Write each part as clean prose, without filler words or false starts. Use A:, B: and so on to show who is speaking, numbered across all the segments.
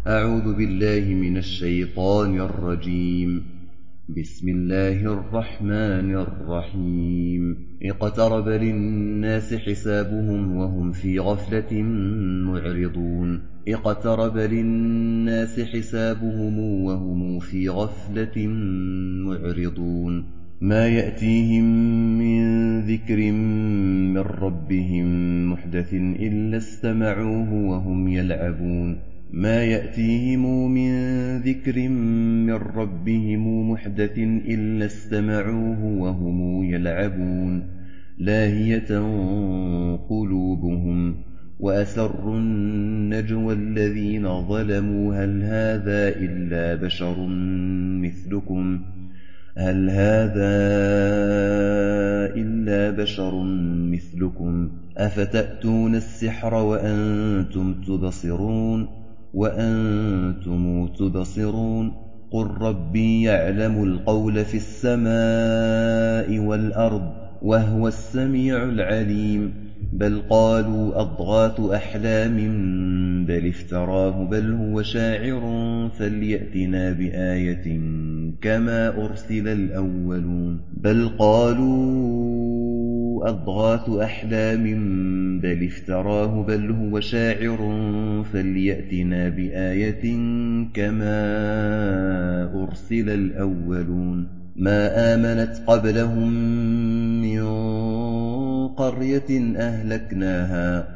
A: أعوذ بالله من الشيطان الرجيم. بسم الله الرحمن الرحيم. اقترب للناس حسابهم وهم في غفلة معرضون. اقترب للناس حسابهم وهم في غفلة معرضون. ما يأتيهم من ذكر من ربهم محدث إلا استمعوه وهم يلعبون. ما يأتيهم من ذكر من ربهم محدث إلا استمعوه وهم يلعبون. لاهية قلوبهم وأسروا النجوى الذين ظلموا هل هذا إلا بشر مثلكم أفتأتون السحر وأنتم تبصرون قل ربي يعلم القول في السماء والأرض وهو السميع العليم. بل قالوا أضغاث أحلام بل افتراه بل هو شاعر فليأتنا بآية كما أرسل الأولون. بل قالوا أضغاث أحلام بل افتراه بل هو شاعر فليأتنا بآية كما أرسل الأولون. ما آمنت قبلهم من قرية أهلكناها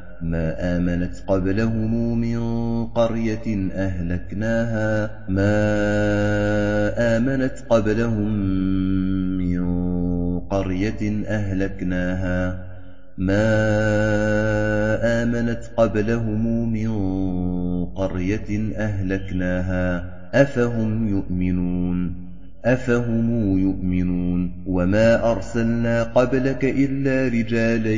A: أفهم يؤمنون. وما أرسلنا قبلك إلا رجالا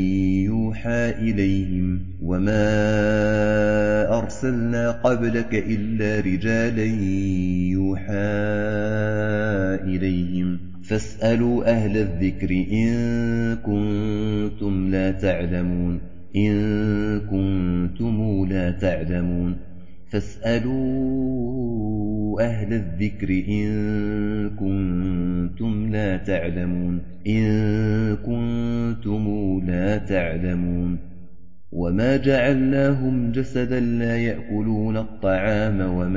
A: يوحى إليهم فاسألوا أهل الذكر إن كنتم لا تعلمون. وما جعلناهم جسدا لا يأكلون الطعام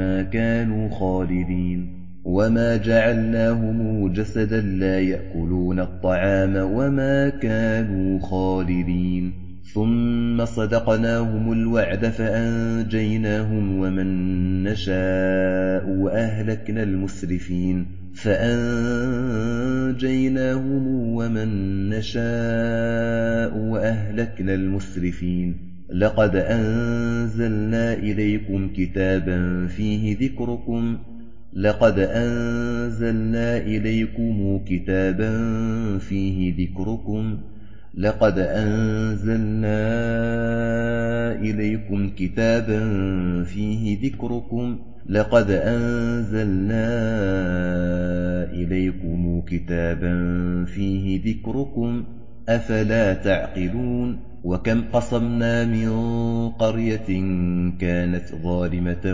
A: وما كانوا خالدين. ثم صدقناهم الوعد فأنجيناهم ومن نشاء وأهلكنا المسرفين. لقد أنزلنا إليكم كتابا فيه ذكركم أفلا تعقلون. وكم قصمنا من قرية كانت ظالمة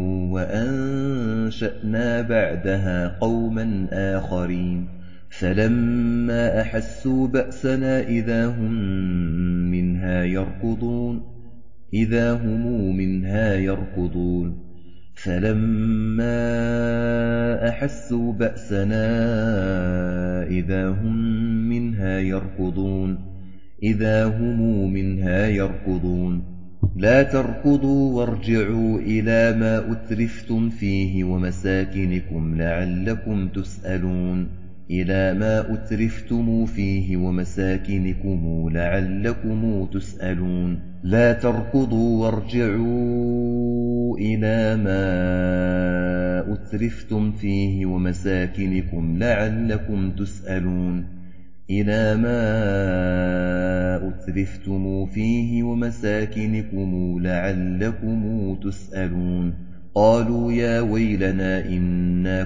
A: وأنشأنا بعدها قوما آخرين فلما أحسوا بأسنا إذا هم منها يركضون. لا تركضوا وارجعوا إلى ما أترفتم فيه ومساكنكم لعلكم تسألون. لا تركضوا وارجعوا إلى ما أترفتم فيه ومساكنكم لعلكم تسألون. قالوا يا ويلنا إنا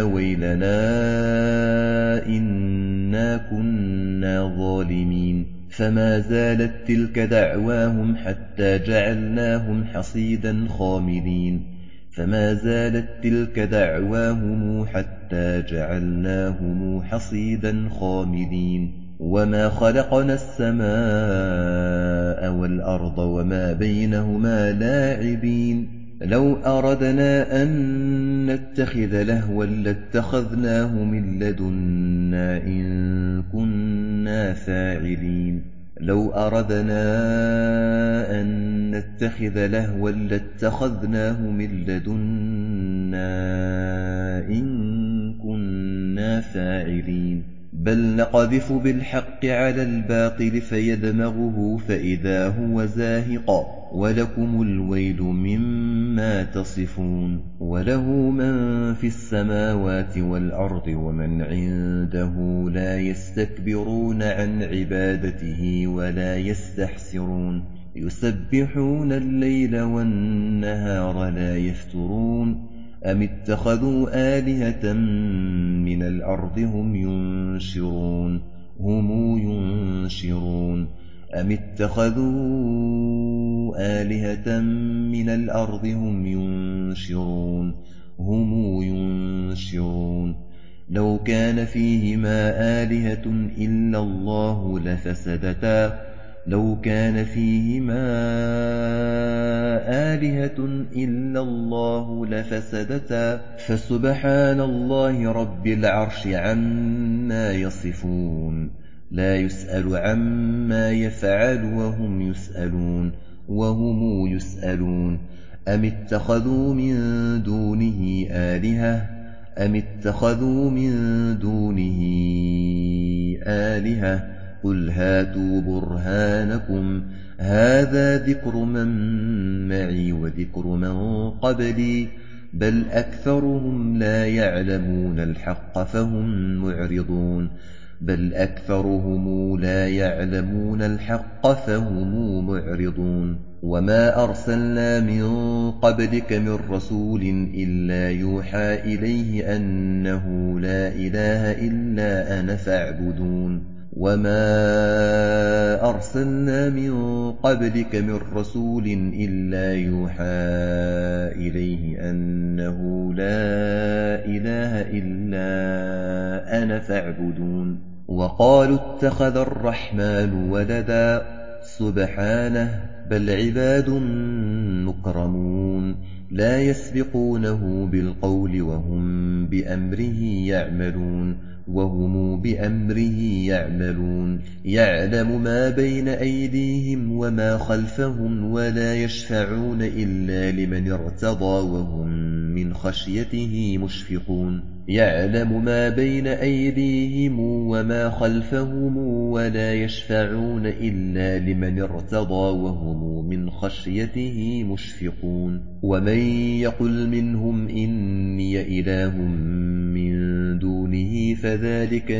A: كنا ظالمين فما زالت تلك دعواهم حتى جعلناهم حصيدا خامدين فما زالت تلك دعواهم حتى جعلناهم حصيدا خامدين وما خلقنا السماء والأرض وما بينهما لاعبين لو أردنا أن نتخذ لهوا لاتخذناه من لدنا إن كنا فاعلين لو أردنا أن نتخذ لهوا لاتخذناه من لدنا إن كنا فاعلين بل نقذف بالحق على الباطل فيدمغه فإذا هو زاهق ولكم الويل مما تصفون وله من في السماوات والأرض ومن عنده لا يستكبرون عن عبادته ولا يستحسرون يسبحون الليل والنهار لا يفترون أم اتخذوا آلهة من الأرض هم ينشرون أم اتخذوا آلهة من الأرض هم ينشرون لو كان فيهما آلهة إلا الله لفسدتا فسبحان الله رب العرش عما يصفون لا يسأل عما يفعل وهم يسألون أم اتخذوا من دونه آلهة قل هاتوا برهانكم هذا ذكر من معي وذكر من قبلي بل أكثرهم لا يعلمون الحق فهم معرضون وما أرسلنا من قبلك من رسول إلا يوحى إليه أنه لا إله إلا أنا فاعبدون وقالوا اتخذ الرحمن ولدا سبحانه بل عباد مكرمون لا يسبقونه بالقول وهم بأمره يعملون يعلم ما بين أيديهم وما خلفهم ولا يشفعون إلا لمن ارتضى وهم من خشيته مشفقون ومن يقل منهم إني إله من دونه فذلك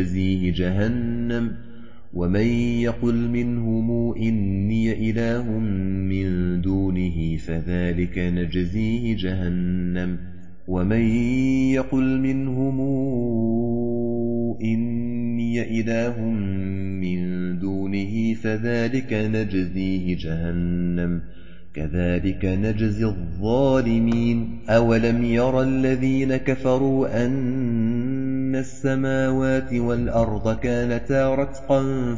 A: نجزيه جهنم كذلك نجزي الظالمين أولم ير الذين كفروا أن السماوات والأرض كانتا رتقا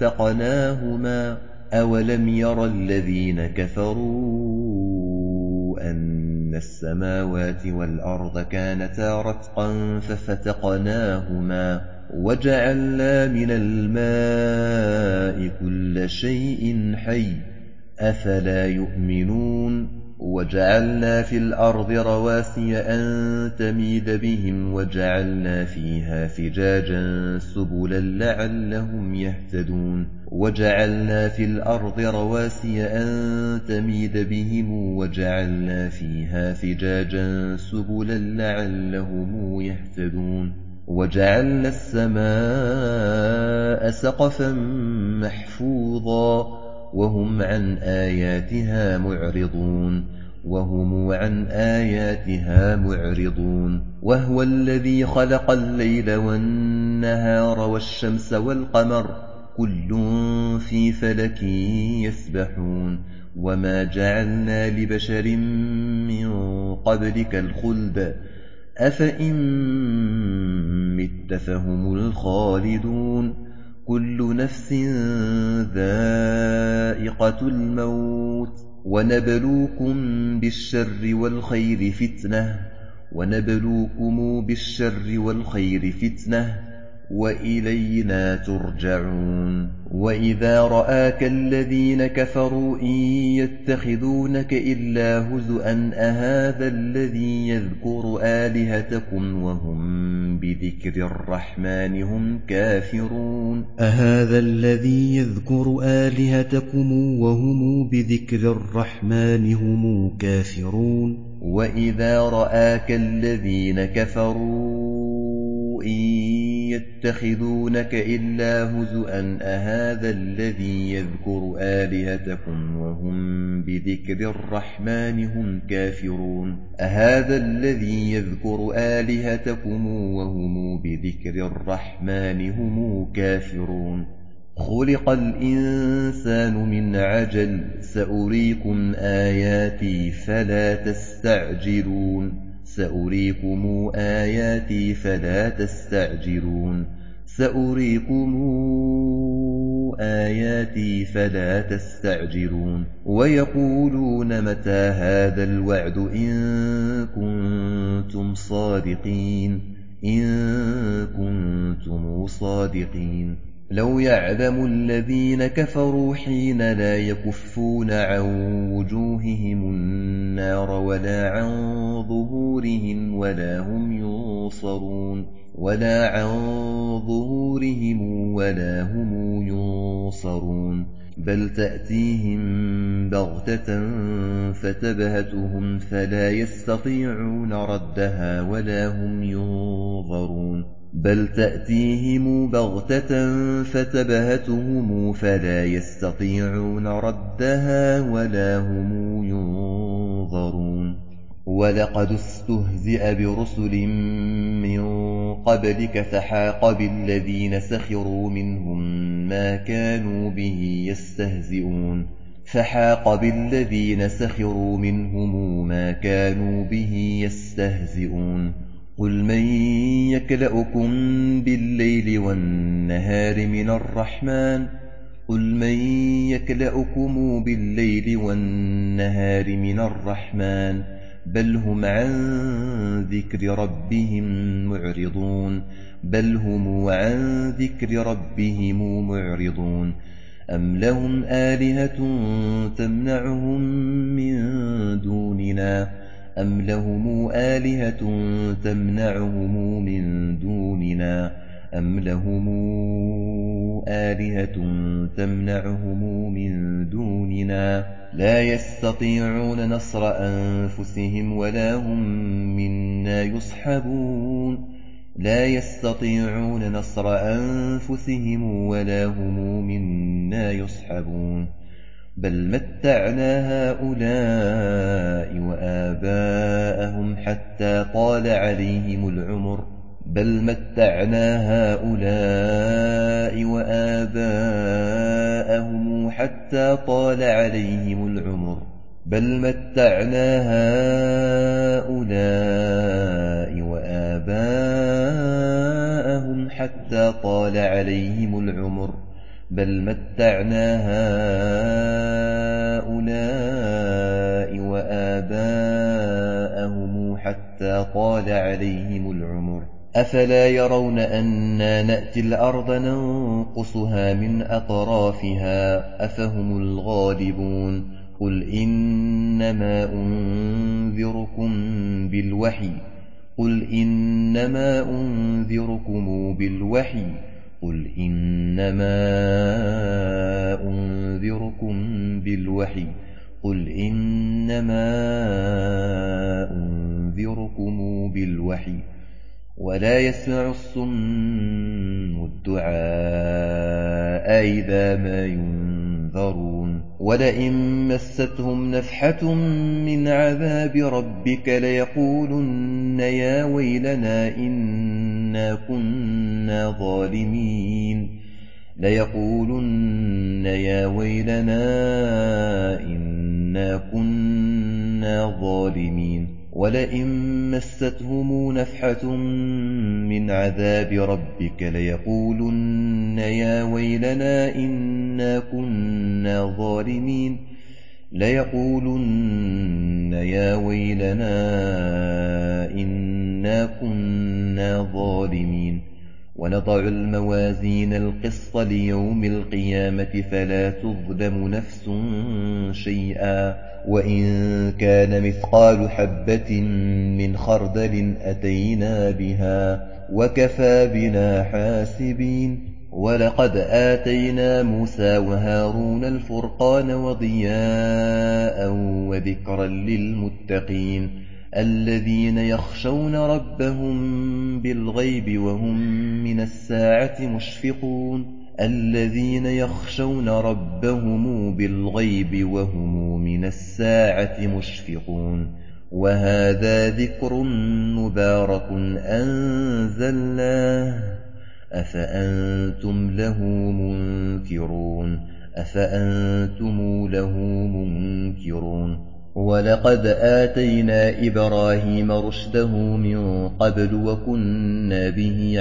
A: ففتقناهما وجعلنا من الماء كل شيء حي أفلا يؤمنون وجعلنا في الأرض رواسي أن تميد بهم وجعلنا فيها فجاجا سبلا لعلهم يهتدون وجعلنا السماء سقفا محفوظا وهم عن آياتها معرضون وهو الذي خلق الليل والنهار والشمس والقمر كل في فلك يسبحون وما جعلنا لبشر من قبلك الخلد أفإن مت فهم الخالدون كل نفس ذائقة الموت ونبلوكم بالشر والخير فتنة وإلينا ترجعون وإذا رآك الذين كفروا إن يتخذونك إلا هزؤا أهذا الذي يذكر آلهتكم وهم بذكر الرحمن هم كافرون وإذا رآك الذين كفروا إن يتخذونك إلا هزؤا أهذا الذي يذكر آلهتكم وهم بذكر الرحمن هم كافرون خلق الإنسان من عجل سأريكم آياتي فلا تستعجلون ويقولون متى هذا الوعد إن كنتم صادقين لو يعلم الذين كفروا حين لا يكفون عن وجوههم النار ولا عن ظهورهم ولا هم ينصرون بل تأتيهم بغتة فتبهتهم فلا يستطيعون ردها ولا هم ينظرون ولقد استهزئ برسل من قبلك فحاق بالذين سخروا منهم ما كانوا به يستهزئون قل من يكلؤكم بالليل والنهار من الرحمن بل هم عن ذكر ربهم معرضون أم لهم آلهة تمنعهم من دوننا لا يستطيعون نصر أنفسهم ولا هم منا يصحبون بل متعنا هؤلاء وآباءهم حتى طال عليهم العمر بل متعنا هؤلاء وآباءهم حتى طال عليهم العمر أفلا يرون أنا نأتي الأرض ننقصها من أطرافها أفهم الغالبون قل إنما أنذركم بالوحي ولا يسمع الصم الدعاء إذا ما ينذرون ولئن مستهم نفحة من عذاب ربك ليقولن يا ويلنا إنا كنا ظالمين ليقولن يا ويلنا إنا كنا ظالمين ولئن مستهم نفحة من عذاب ربك ليقولن يا ويلنا إنا كنا ظالمين ليقولن يا ويلنا إنا كنا ظالمين ونضع الموازين القسط ليوم القيامة فلا تظلم نفس شيئا وإن كان مثقال حبة من خردل أتينا بها وكفى بنا حاسبين ولقد آتينا موسى وهارون الفرقان وضياء وذكرا للمتقين الذين يخشون ربهم بالغيب وهم من الساعة مشفقون الذين يخشون ربهم بالغيب وهم من الساعة مشفقون وهذا ذكر مبارك أنزلناه أفأنتم له منكرون ولقد آتينا إبراهيم رشده من قبل وكنا به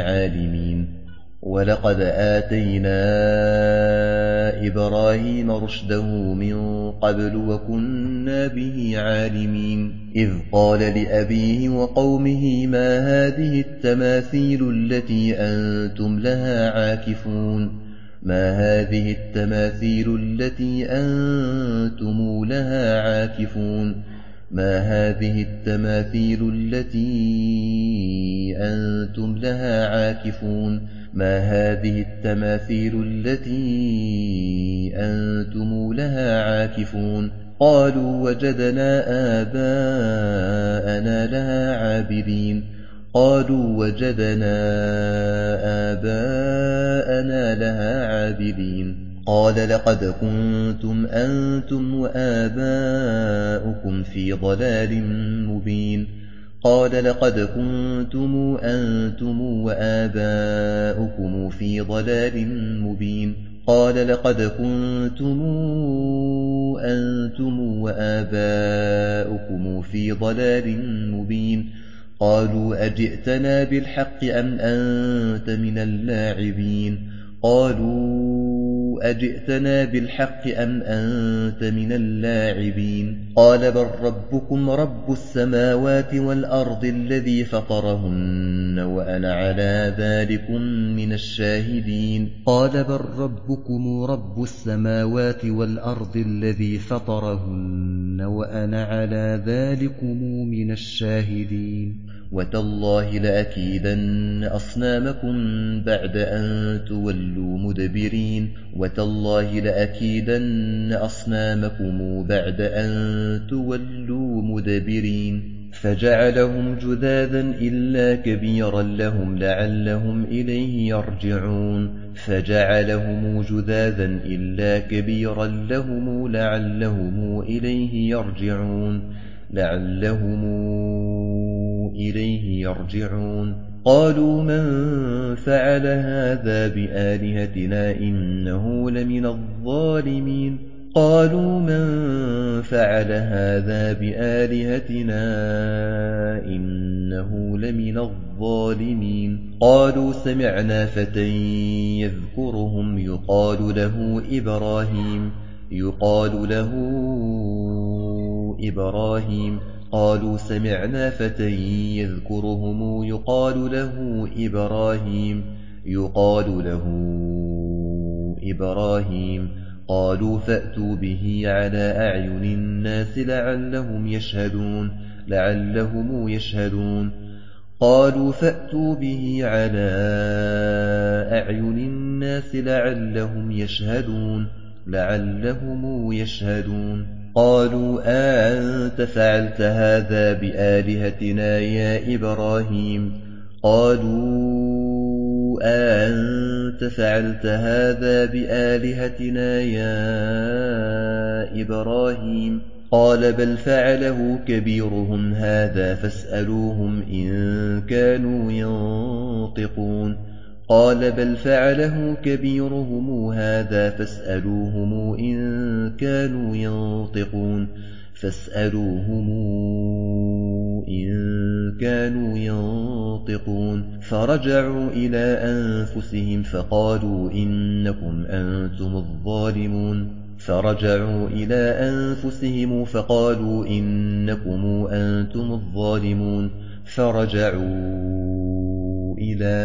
A: عالمين إذ قال لأبيه وقومه ما هذه التماثيل التي أنتم لها عاكفون قالوا وجدنا آباءنا لها عابدين قال لقد كنتم أنتم وآباؤكم في ضلال مبين قالوا أجئتنا بالحق أم أنت من اللاعبين قال بل ربكم رب السماوات والأرض الذي فطرهن وأنا على ذلكم من الشاهدين وتالله لأكيدن أصنامكم بعد أن تولوا مدبرين فجعلهم جذاذا إلا كبيرا لهم لعلهم إليه يرجعون قالوا من فعل هذا بآلهتنا إنه لمن الظالمين قالوا سمعنا فتى يذكرهم يقال له إبراهيم قالوا فأتوا به على أعين الناس لعلهم يشهدون قالوا أأنت فعلت هذا بآلهتنا يا إبراهيم قال بل فعله كبيرهم هذا فاسألوهم إن كانوا ينطقون قال بل فعله كبيرهم هذا فاسألوهم إن كانوا ينطقون فرجعوا إلى أنفسهم فقالوا إنكم أنتم الظالمون فرجعوا إلى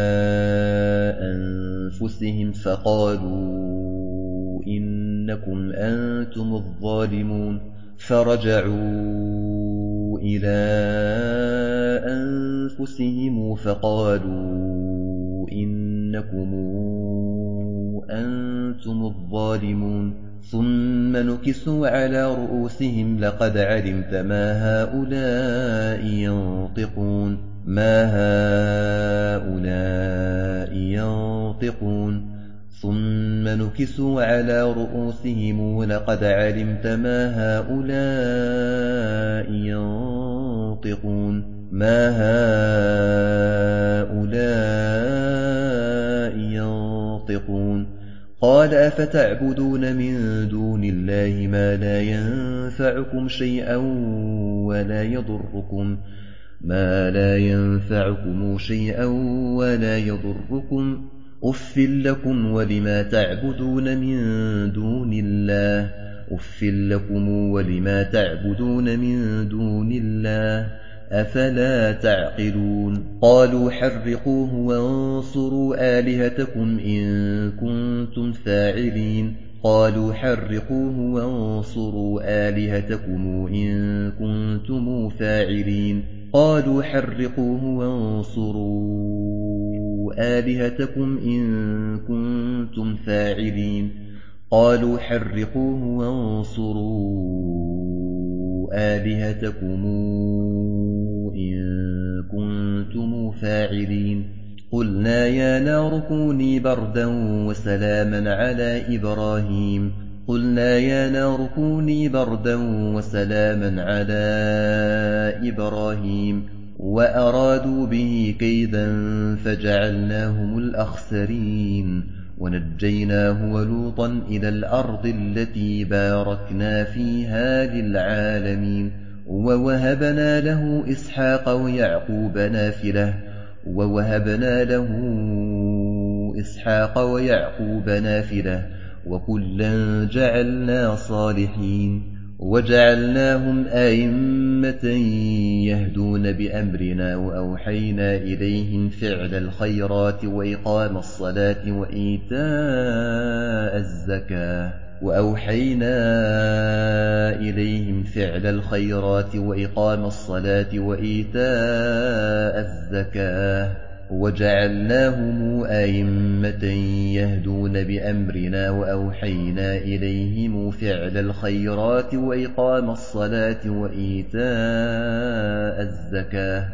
A: أنفسهم فقالوا إنكم أنتم الظالمون ثم نكسوا على رؤوسهم لقد علمت ما هؤلاء ينطقون قال أفتعبدون من دون الله ما لا ينفعكم شيئا ولا يضركم أف لكم ولما تعبدون من دون الله أفلا تعقلون قالوا حرقوه وانصروا آلهتكم إن كنتم فاعلين قلنا يا نار كوني بردا وسلاما على إبراهيم وأرادوا به كيدا فجعلناهم الأخسرين ونجيناه ولوطا إلى الأرض التي باركنا فيها للعالمين ووهبنا له إسحاق ويعقوب نافلة وكلا جعلنا صالحين وجعلناهم أئمة يهدون بأمرنا وأوحينا إليهم فعل الخيرات وإقام الصلاة وإيتاء الزكاة وجعلناهم أئمة يهدون بأمرنا وأوحينا إليهم فعل الخيرات وإقام الصلاة وإيتاء الزكاة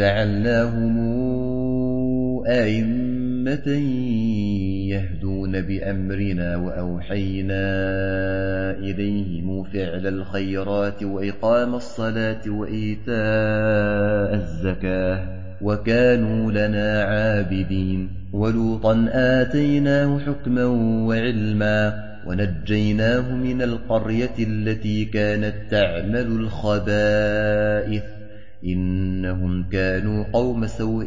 A: وكانوا لنا عابدين ولوطا آتيناه حكما وعلما ونجيناه من القرية التي كانت تعمل الخبائث إنهم كانوا قوم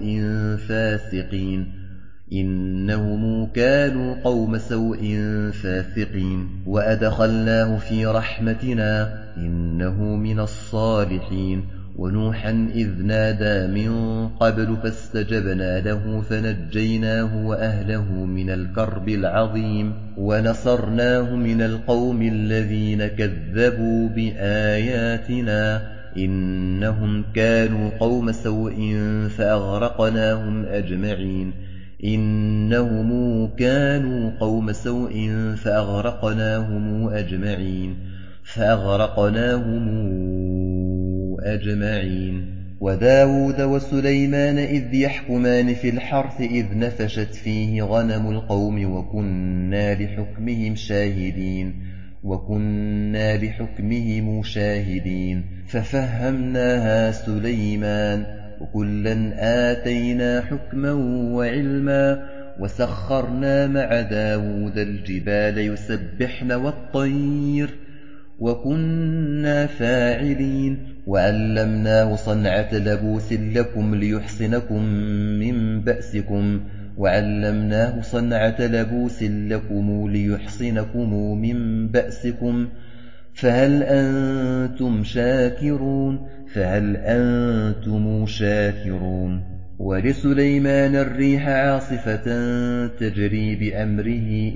A: سوء فاسقين وأدخلناه في رحمتنا إنه من الصالحين ونوحا إذ نادى من قبل فاستجبنا له فنجيناه وأهله من الكرب العظيم ونصرناه من القوم الذين كذبوا بآياتنا إنهم كانوا قوم سوء فأغرقناهم أجمعين وداود وسليمان إذ يحكمان في الحرث إذ نفشت فيه غنم القوم وكنا لحكمهم شاهدين ففهمناها سليمان وكلا آتينا حكما وعلما وسخرنا مع داود الجبال يسبحن والطير وكنا فاعلين وعلمناه صنعة لبوس لكم ليحصنكم من بأسكم فهل أنتم شاكرون ولسليمان الريح عاصفة تجري بأمره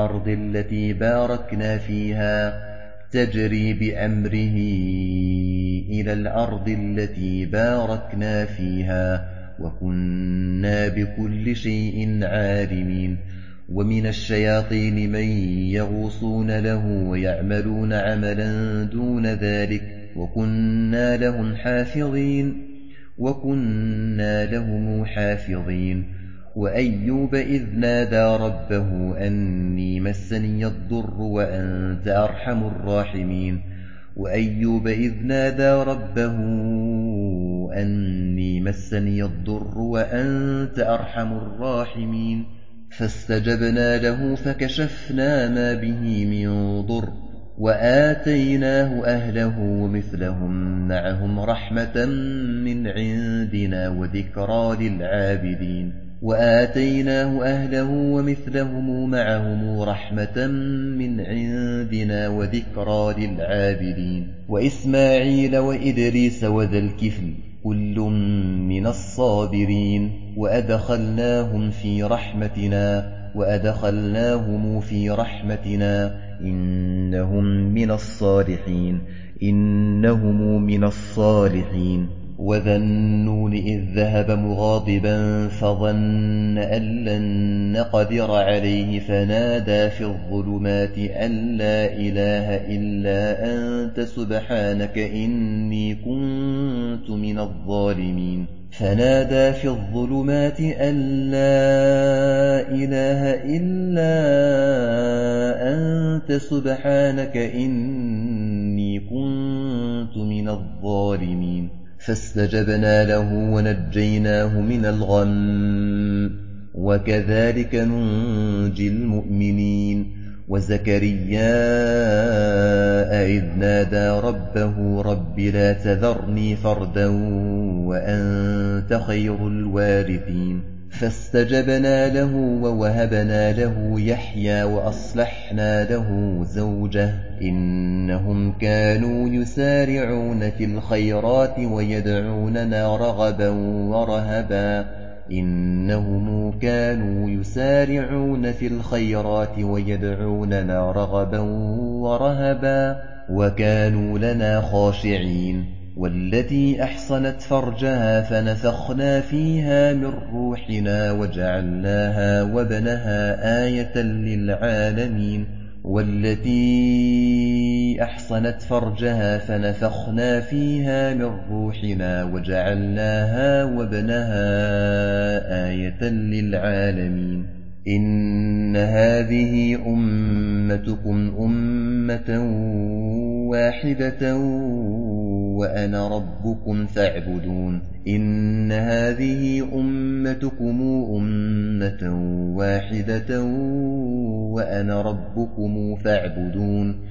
A: إلى الأرض التي باركنا فيها وكنا بكل شيء عالمين ومن الشياطين من يغوصون له ويعملون عملا دون ذلك وكنا لهم حافظين وأيوب إذ نادى ربه أني مسني الضر وأنت أرحم الراحمين فاستجبنا له فكشفنا ما به من ضر وآتيناه أهله ومثلهم معهم رحمة من عندنا وذكرى للعابدين وإسماعيل وإدريس وذا الكفل كل من الصابرين وأدخلناهم في رحمتنا إنهم من الصالحين وذا النون إذ ذهب مغاضبا فظن أن لن نقدر عليه فنادى في الظلمات أن لا إله إلا أنت سبحانك إني كنت من الظالمين فاستجبنا له ونجيناه من الغم وكذلك ننجي المؤمنين وزكريا إذ نادى ربه رب لا تذرني فردا وأنت خير الوارثين فاستجبنا له ووهبنا له يحيى وأصلحنا له زوجه إنهم كانوا يسارعون في الخيرات ويدعوننا رغبا ورهبا وكانوا لنا خاشعين والتي أحصنت فرجها فنفخنا فيها من روحنا وجعلناها وابنها آية للعالمين إن هذه أمتكم أمة واحدة وأنا ربكم فاعبدون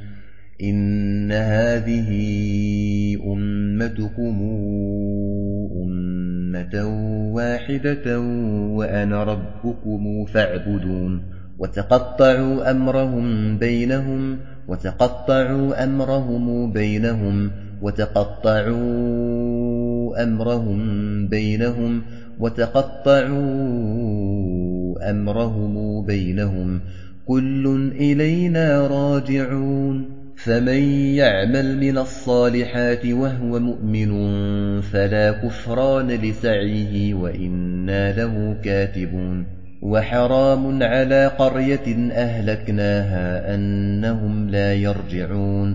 A: وتقطعوا أمرهم بينهم كل إلينا راجعون فمن يعمل من الصالحات وهو مؤمن فلا كفران لسعيه وإنا له كاتبون وحرام على قرية أهلكناها أنهم لا يرجعون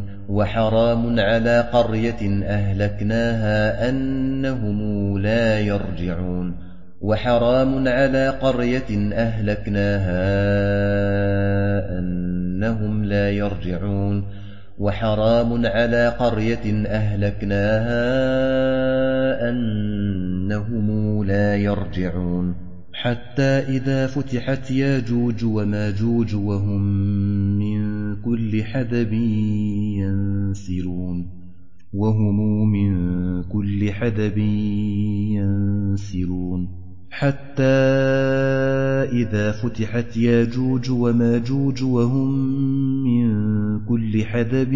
A: وحرام على قرية أهلكناها أنهم لا يرجعون حتى إذا فتحت ياجوج وماجوج وهم من كل حدب ينسلون حتى إذا فتحت ياجوج وماجوج وهم من كل حدب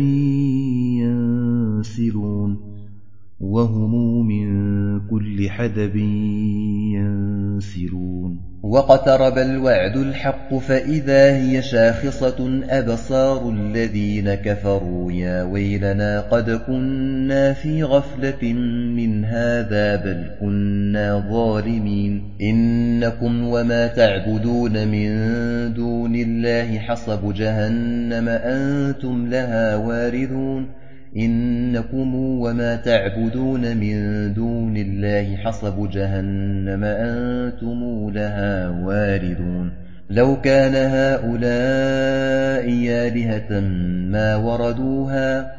A: ينسلون واقترب الوعد الحق فإذا هي شاخصة أبصار الذين كفروا يا ويلنا قد كنا في غفلة من هذا بل كنا ظالمين إنكم وما تعبدون من دون الله حصب جهنم أنتم لها واردون إنكم وما تعبدون من دون الله حصب جهنم أنتم لها واردون لو كان هؤلاء آلهة ما وردوها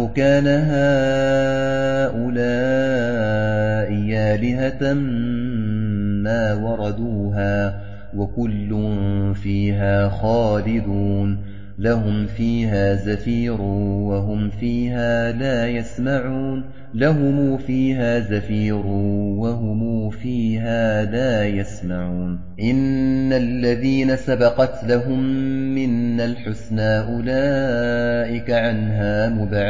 A: وكل فيها خالدون لهم فيها زفير وهم فيها لا يسمعون إن الذين سبقت لهم منا الحسنى أولئك عنها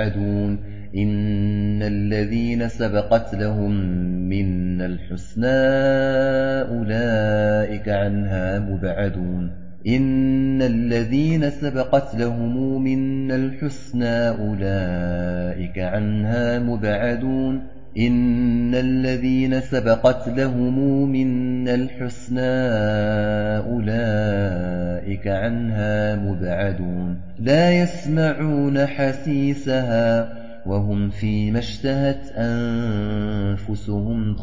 A: مبعدون لا يسمعون حسيسها وهم فيما اشتهت أنفسهم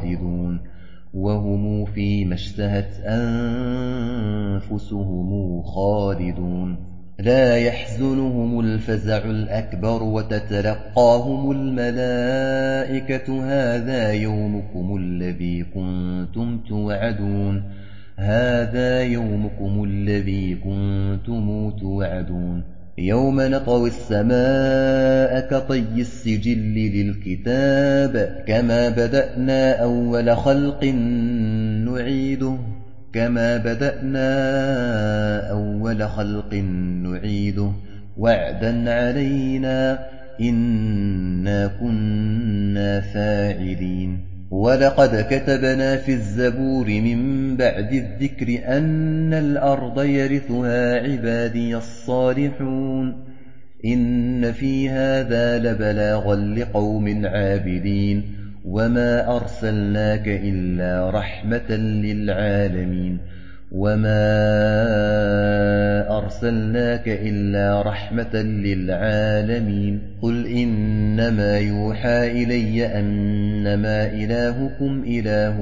A: خالدون لا يحزنهم الفزع الأكبر وتتلقاهم الملائكة هذا يومكم الذي كنتم توعدون يوم نطوي السماء كطي السجل للكتاب كما بدأنا أول خلق نعيده وعدا علينا إنا كنا فاعلين ولقد كتبنا في الزبور من بعد الذكر أن الأرض يرثها عبادي الصالحون إن في هذا لبلاغا لقوم عابدين وما أرسلناك إلا رحمة للعالمين قل إنما يوحى إلي أنما إلهكم إله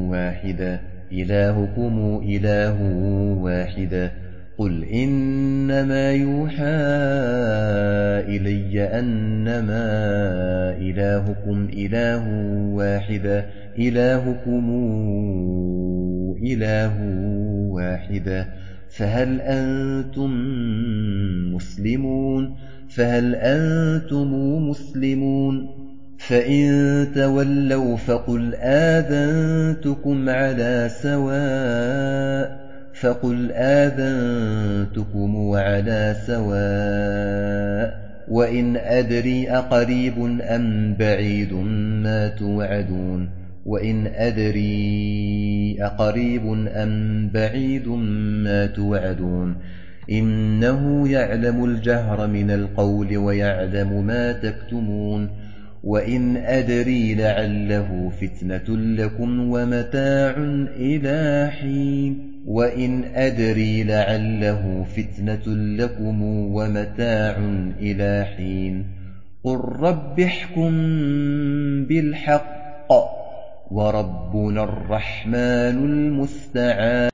A: واحد فهل أنتم مسلمون فإن تولوا فقل آذنتكم على سواء وإن أدري أقريب أم بعيد ما توعدون إنه يعلم الجهر من القول ويعلم ما تكتمون وإن أدري لعله فتنة لكم ومتاع إلى حين قل رب احكم بالحق وربنا الرحمن المستعان